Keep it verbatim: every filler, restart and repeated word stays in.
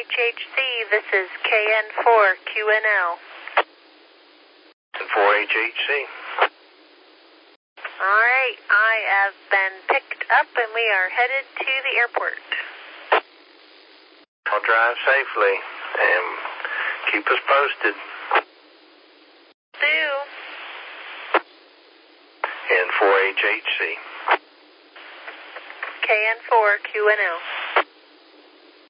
H H C, this is K N four Q N L. four H H C. Alright, I have been picked up and we are headed to the airport. I'll drive safely and keep us posted. Do. And four H H C. K N four Q N L.